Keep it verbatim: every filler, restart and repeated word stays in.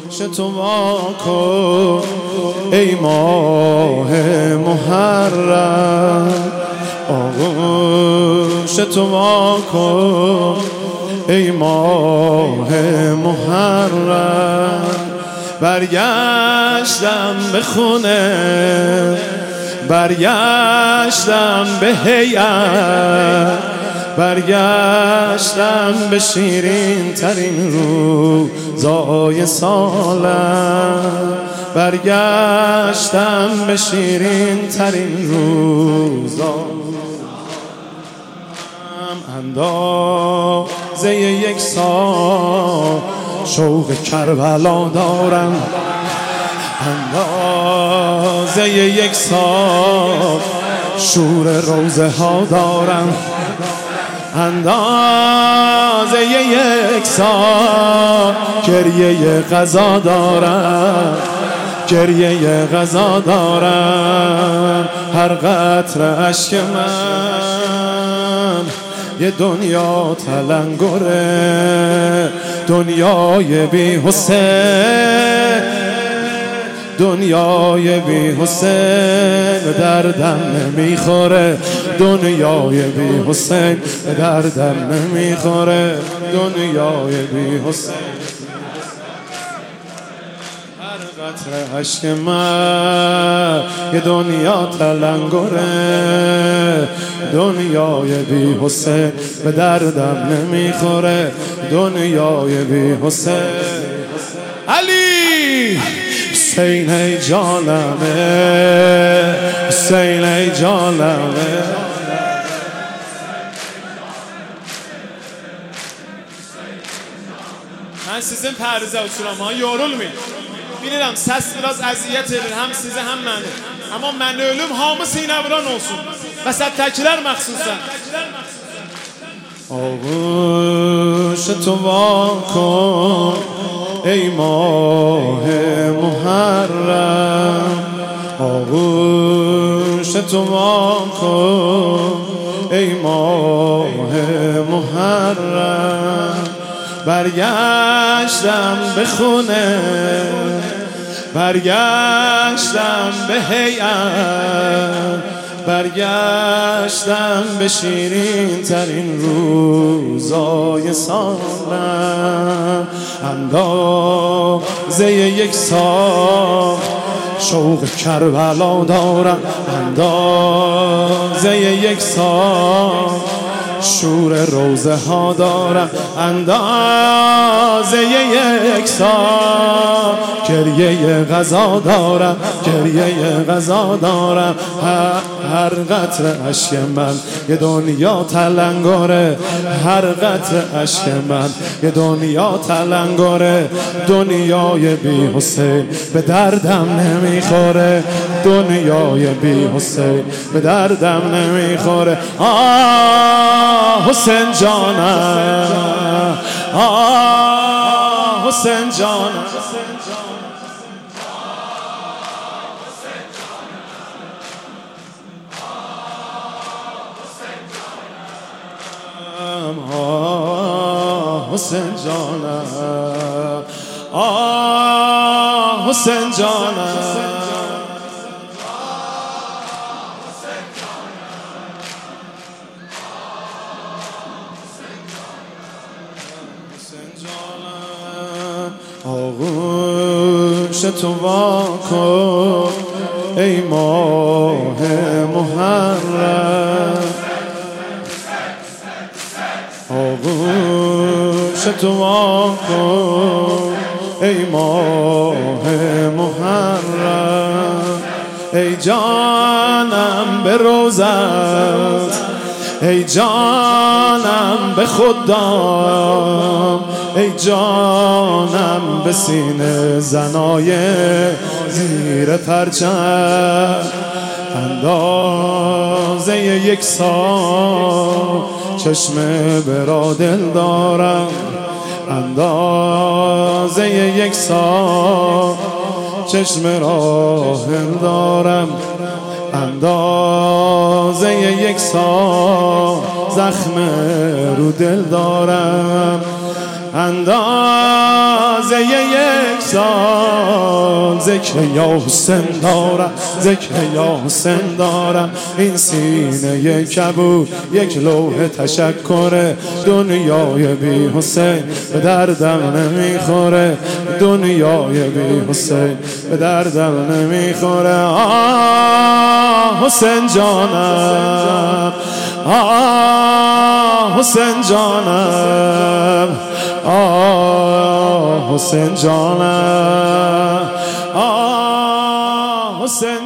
تو واکن ای ماه محرم، آغوش تو واکن ای ماه محرم. برگشتم به خونه، برگشتم به هیئت، برگشتم به شیرین ترین روزای سالم، برگشتم به شیرین ترین روزا. اندازه یک سال شوق کربلا دارم، اندازه یک سال شور روزه ها دارم، اندازه یک سال گریه غذا دارم، گریه غذا دارم. هر قطره اشک من یه دنیا تلنگره، دنیای بی حسین، دنیای بی حسین به دردم نمیخوره، دنیای بی حسین به دردم نمیخوره، دنیای بی حسین. هر قطره اشک من یه دنیا تلنگره، دنیای بی حسین به دردم نمیخوره، دنیای بی حسین. علی حسین ای جانمه، حسین ای جانمه، Ben sizin pərizə uçuram ha, yorulmayın. Bilirəm, səs biraz əziyyət edir, həm sizə, həm məni. Amma mən ölüm, hamı sinəvran olsun. Vəsətdəkilər məxsusən. آغوش تو واکن ای ماه محرم، آغوش تو واکن ای ماه محرم. برگشتم به خونه، برگشتم به هیئت، برگشتم به شیرین ترین روزای سالم. اندازه یک سال شوق کربلا دارم، اندازه یک سال شور روزه ها دارم، اندازه یک سال گریه غذا دارم، گریه غذا دارم. هر قطره اشک من یه دنیا تلنگره، هر قطره اشک من یه دنیا تلنگره، دنیای بی حسین به دردم نمیخوره، دنیای بی حسین به دردم نمیخوره. آه حسین جانم، آه حسین جانم، آه حسین جانم، آه حسین جانم. آغوش تو واکن ای ماه محرم، آغوش تو واکن ای ماه محرم. ای جانم به روزت، ای جانم به خدام، ای جانم به سینه زنای زیر پرچم. اندازه یک سال چشم برا دل دارم، اندازه یک سال چشم راه دارم، اندازه یک سال زخم رو دل دارم، اندازه یک سال ذکر یا حسین دارم، ذکر یا حسین دارم. این سینه کبود یک لوح تشکره، دنیای بی حسین به دردم نمیخوره، دنیای بی حسین به دردم نمیخوره. آه حسین جانم، آه حسین جانم، آه حسین جانم، آه حسین